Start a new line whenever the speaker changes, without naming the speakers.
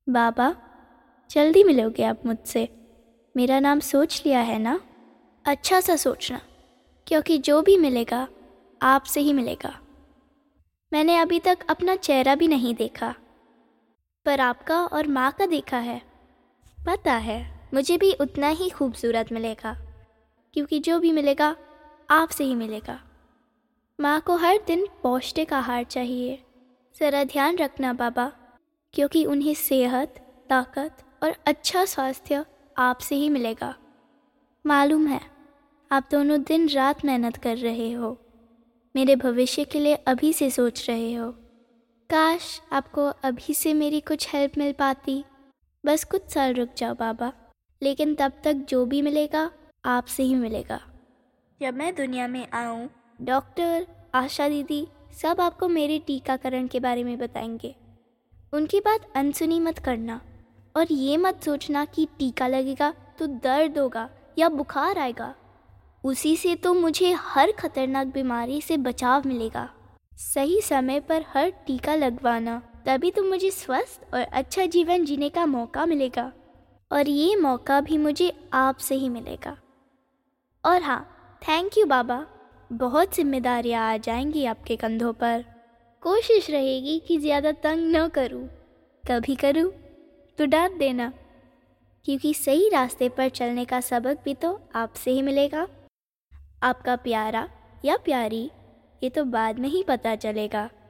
बाबा, जल्दी मिलोगे आप मुझसे? मेरा नाम सोच लिया है ना? अच्छा सा सोचना, क्योंकि जो भी मिलेगा आपसे ही मिलेगा। मैंने अभी तक अपना चेहरा भी नहीं देखा, पर आपका और माँ का देखा है। पता है मुझे भी उतना ही खूबसूरत मिलेगा, क्योंकि जो भी मिलेगा आपसे ही मिलेगा। माँ को हर दिन पौष्टिक आहार चाहिए। ज़रा ध्यान रखना बाबा, क्योंकि उन्हें सेहत, ताकत और अच्छा स्वास्थ्य आपसे ही मिलेगा। मालूम है आप दोनों दिन रात मेहनत कर रहे हो, मेरे भविष्य के लिए अभी से सोच रहे हो। काश आपको अभी से मेरी कुछ हेल्प मिल पाती। बस कुछ साल रुक जाओ बाबा, लेकिन तब तक जो भी मिलेगा आपसे ही मिलेगा। जब मैं दुनिया में आऊँ, डॉक्टर, आशा दीदी सब आपको मेरे टीकाकरण के बारे में बताएंगे। उनकी बात अनसुनी मत करना, और ये मत सोचना कि टीका लगेगा तो दर्द होगा या बुखार आएगा। उसी से तो मुझे हर खतरनाक बीमारी से बचाव मिलेगा। सही समय पर हर टीका लगवाना, तभी तो मुझे स्वस्थ और अच्छा जीवन जीने का मौका मिलेगा। और ये मौका भी मुझे आपसे ही मिलेगा। और हाँ, थैंक यू बाबा। बहुत जिम्मेदारियाँ आ जाएंगी आपके कंधों पर। कोशिश रहेगी कि ज़्यादा तंग न करूँ। कभी करूँ तो डांट देना, क्योंकि सही रास्ते पर चलने का सबक भी तो आपसे ही मिलेगा। आपका प्यारा या प्यारी ये तो बाद में ही पता चलेगा।